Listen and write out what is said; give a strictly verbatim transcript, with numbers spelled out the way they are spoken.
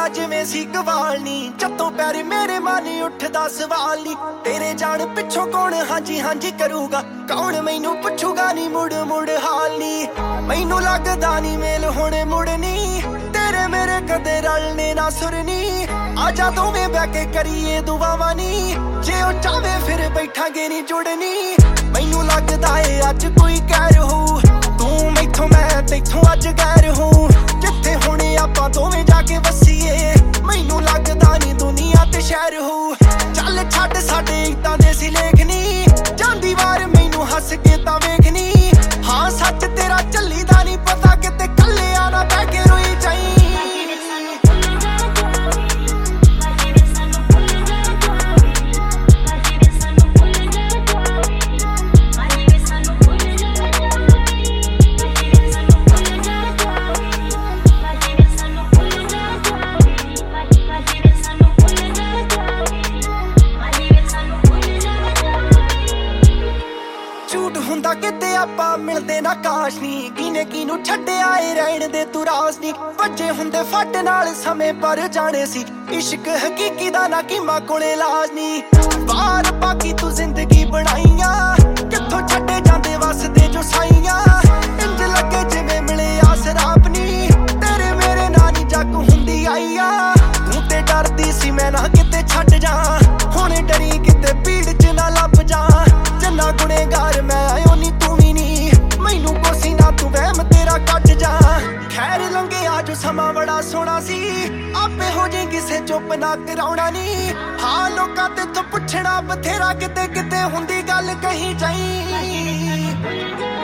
ਜਿਵੇਂ ਸੀ ਗਵਾਲ ਨੀ, ਜਦੋਂ ਪੈਰ ਮੇਰੇ ਮਨ ਉੱਠਦਾ ਸਵਾਲ ਨੀ, ਤੇਰੇ ਜਾਣ ਪਿੱਛੋਂ ਕੌਣ ਹਾਂਜੀ ਹਾਂਜੀ ਕਰੂਗਾ, ਕੌਣ ਮੈਨੂੰ ਪੁੱਛੂਗਾ ਨੀ ਮੁੜ ਮੁੜ ਹਾਲ ਨੀ। ਮੈਨੂੰ ਲੱਗਦਾ ਨੀ ਮੇਲ ਹੁਣ ਮੁੜਨੀ, ਤੇਰੇ ਮੇਰੇ ਕਦੇ ਰਲਣੇ ਨਾ ਸੁਰਨੀ, ਆਜਾ ਦੋਵੇਂ ਬਹਿ ਕੇ ਕਰੀਏ ਦੁਆਵਾਂ ਨੀ, ਜੇ ਉਹ ਚਾਵੇ ਫਿਰ ਬੈਠਾਂਗੇ ਨੀ ਜੁੜਨੀ। ਮੈਨੂੰ ਲੱਗਦਾ ਏ ਅੱਜ ਕੋਈ ਕਹਿਰ ਹੋਊ, ਤੂੰ ਮੈਥੋਂ ਮੈਂ ਤੈਥੋਂ ਅੱਜ ਗੈਰ ਹੋਊ, ਜਿੱਥੇ ਹੁਣ ਆਪਾਂ ਦੋਵੇਂ ਜਾ ਕੇ ਵਸੀਏ, ਮੈਨੂੰ ਲੱਗਦਾ ਨੀ ਦੁਨੀਆ ਤੇ ਸ਼ਹਿਰ ਹੋਊ। ਚੱਲ ਛੱਡ ਸਾਡੇ ਏਦਾਂ ਦੇ ਸੀ ਲੇਖਨੀ, ਜਾਂਦੀ ਵਾਰ ਮੈਨੂੰ ਹੱਸ ਕੇ ਤਾਂ ਵੇਖਨੀ, ਹਾਂ ਸੱਚ ਤੇਰਾ ਚੱਲੀ ਦਾ ਨੀ ਪਤਾ, ਕਿਤੇ ਕੱਲਿਆਂ ਨਾ ਬਹਿ ਕੇ ਰੋਈ ਜਾਈ। ਹੁੰਦਾ ਕਿਤੇ ਆਪਾਂ ਮਿਲਦੇ ਨਾ ਕਾਸ਼ ਨੀ, ਕਿਨੇ ਕਿਨੂੰ ਛੱਡਿਆ ਏ ਰਹਿਣ ਦੇ ਤੂੰ ਰਾਸ ਨੀ, ਵੱਜੇ ਹੁੰਦੇ ਫੱਟ ਨਾਲ ਸਮੇਂ ਪਰ ਜਾਣੇ ਸੀ, ਇਸ਼ਕ ਹਕੀਕੀ ਦਾ ਨਾ ਕੀਮਾ ਕੋਲੇ ਲਾਜ ਨੀ। ਬਾਹਰ ਬਾਕੀ ਤੂੰ ਜ਼ਿੰਦਗੀ ਬਣਾਈਆਂ, ਕਿੱਥੋਂ ਛੱਡੇ ਜਾਂਦੇ ਵਸਦੇ ਜੋ ਸਾਈਆਂ, ਇੰਜ ਲੱਗੇ ਜਿਵੇਂ ਮਿਲੇ ਆਸਰਾਪ ਨੀ, ਤੇਰੇ ਮੇਰੇ ਨਾਲ ਨੀ ਜੱਗ ਹੁੰਦੀ ਆਈਆ, ਤੂੰ ਤੇ ਡਰਦੀ ਸੀ ਮੈਂ ਨਾ ਕਿਤੇ ਛੱਡ ਜਾ, ਹੁਣ ਡਰੀ ਕਿਤੇ ਭੀੜ ਚ ਨਾ ਲੱਭ ਜਾ, ਜੰਨਾ ਗੁਨੇਗਾਰ ਮੈਂ ਆਇਓ ਨੀ ਤੂੰ ਵੀ ਨੀ, ਮੈਨੂੰ ਕੋਸੀ ਨਾ ਤੂੰ ਵਹਿਮ ਤੇਰਾ ਕੱਟ ਜਾ। ਖੈਰ ਲੰਘਿਆ ਜੋ ਸਮਾਂ ਬੜਾ ਸੋਹਣਾ ਸੀ, ਆਪੇ ਹੋ ਜੇ ਕਿਸੇ ਚੁੱਪ ਨਾ ਕਰਾਉਣਾ ਨੀ, ਹਾਂ ਲੋਕਾਂ ਤੇ ਤੂੰ ਪੁੱਛਣਾ ਬਥੇਰਾ, ਕਿਤੇ ਕਿਤੇ ਹੁੰਦੀ ਗੱਲ ਕਹੀ ਜਾਈ।